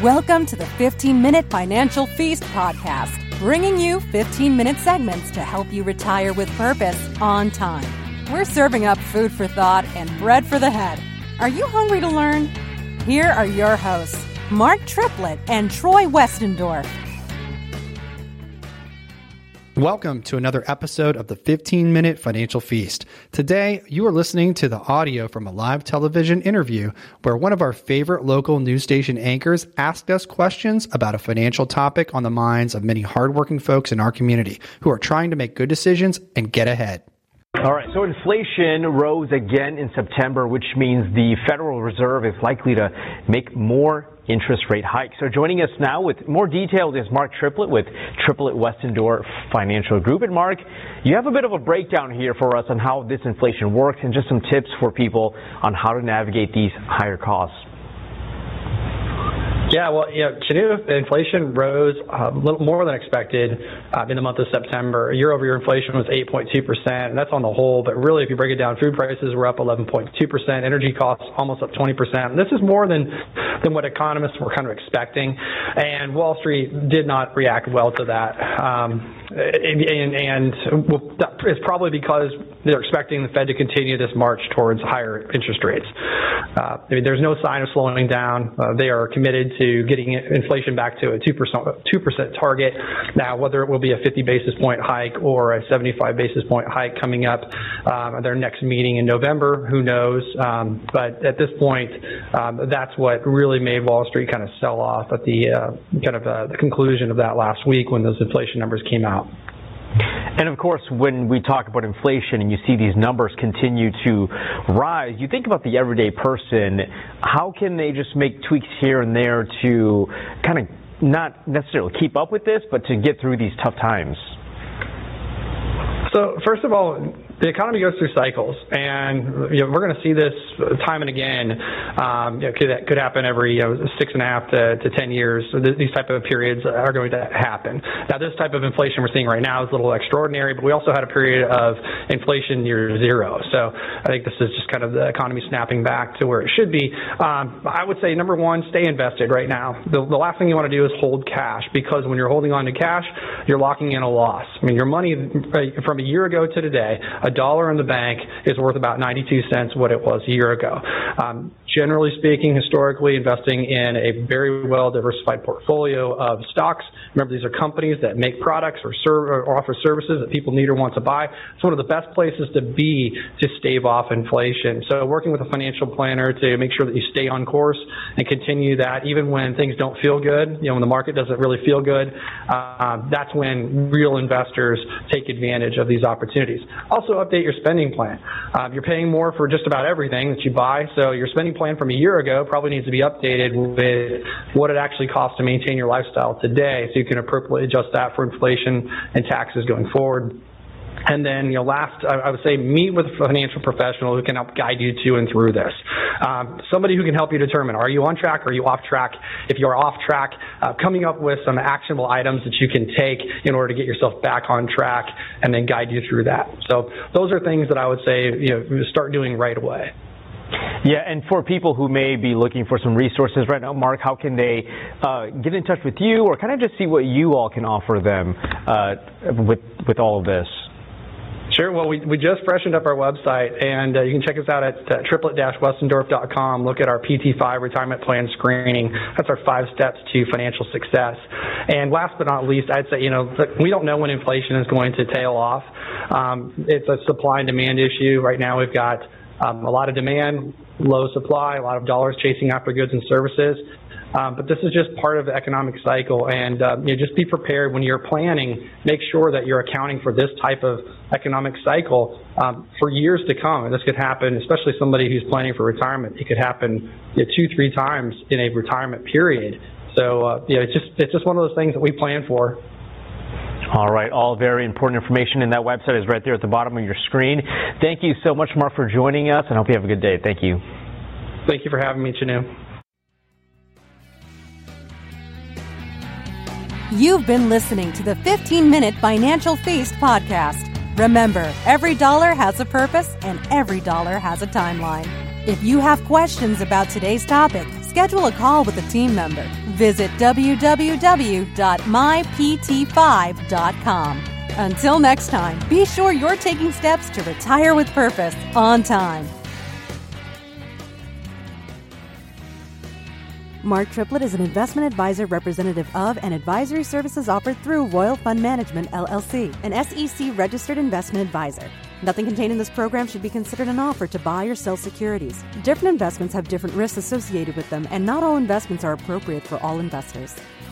Welcome to the 15-Minute Financial Feast podcast, bringing you 15-minute segments to help you retire with purpose on time. We're serving up food for thought and bread for the head. Are you hungry to learn? Here are your hosts, Mark Triplett and Troy Westendorf. Welcome to another episode of the 15-Minute Financial Feast. Today, you are listening to the audio from a live television interview where one of our favorite local news station anchors asked us questions about a financial topic on the minds of many hardworking folks in our community who are trying to make good decisions and get ahead. All right, so inflation rose again in September, which means the Federal Reserve is likely to make more interest rate hikes. So joining us now with more details is Mark Triplett with Triplett Westendorf Financial Group. And Mark, you have a bit of a breakdown here for us on how this inflation works and just some tips for people on how to navigate these higher costs. Yeah, well, Chinoof, inflation rose a little more than expected in the month of September. Year-over-year inflation was 8.2%, and that's on the whole. But really, if you break it down, food prices were up 11.2%, energy costs almost up 20%. And this is more than what economists were kind of expecting, and Wall Street did not react well to that. And it's probably because they're expecting the Fed to continue this march towards higher interest rates. There's no sign of slowing down. They are committed to getting inflation back to a 2% target. Now, whether it will be a 50 basis point hike or a 75 basis point hike coming up at their next meeting in November, who knows? But at this point, that's what really made Wall Street kind of sell off at the the conclusion of that last week when those inflation numbers came out. And of course, when we talk about inflation and you see these numbers continue to rise, you think about the everyday person. How can they just make tweaks here and there to kind of not necessarily keep up with this, but to get through these tough times? So first of all, the economy goes through cycles, and we're going to see this time and again. It could happen every 6.5 to 10 years. So these type of periods are going to happen. Now, this type of inflation we're seeing right now is a little extraordinary, but we also had a period of inflation near zero. So I think this is just kind of the economy snapping back to where it should be. I would say, number one, stay invested right now. The last thing you want to do is hold cash, because when you're holding on to cash, you're locking in a loss. I mean, your money from a year ago to today, $1 in the bank is worth about 92 cents what it was a year ago. Generally speaking, historically, investing in a very well-diversified portfolio of stocks. Remember, these are companies that make products or offer services that people need or want to buy. It's one of the best places to be to stave off inflation. So working with a financial planner to make sure that you stay on course and continue that even when things don't feel good, when the market doesn't really feel good, that's when real investors take advantage of these opportunities. Also, update your spending plan. You're paying more for just about everything that you buy, so your spending plan from a year ago probably needs to be updated with what it actually costs to maintain your lifestyle today, so you can appropriately adjust that for inflation and taxes going forward. And then, last, I would say meet with a financial professional who can help guide you to and through this. Somebody who can help you determine, are you on track or are you off track? If you're off track, coming up with some actionable items that you can take in order to get yourself back on track and then guide you through that. So those are things that I would say, start doing right away. Yeah, and for people who may be looking for some resources right now, Mark, how can they get in touch with you or kind of just see what you all can offer them with all of this? Sure. Well, we just freshened up our website, and you can check us out at triplett-westendorf.com. Look at our PT5 retirement plan screening. That's our 5 steps to financial success. And last but not least, I'd say, we don't know when inflation is going to tail off. It's a supply and demand issue. Right now we've got a lot of demand, low supply, a lot of dollars chasing after goods and services. But this is just part of the economic cycle, and just be prepared when you're planning. Make sure that you're accounting for this type of economic cycle for years to come. And this could happen, especially somebody who's planning for retirement. It could happen 2-3 times in a retirement period. So it's just one of those things that we plan for. All right, all very important information, and that website is right there at the bottom of your screen. Thank you so much, Mark, for joining us, and I hope you have a good day. Thank you. Thank you for having me, Chinoof. You've been listening to the 15-Minute Financial Feast podcast. Remember, every dollar has a purpose and every dollar has a timeline. If you have questions about today's topic, Schedule a call with a team member. Visit www.mypt5.com. Until next time, be sure you're taking steps to retire with purpose on time. Mark Triplett is an investment advisor representative of and advisory services offered through Royal Fund Management, LLC, an SEC-registered investment advisor. Nothing contained in this program should be considered an offer to buy or sell securities. Different investments have different risks associated with them, and not all investments are appropriate for all investors.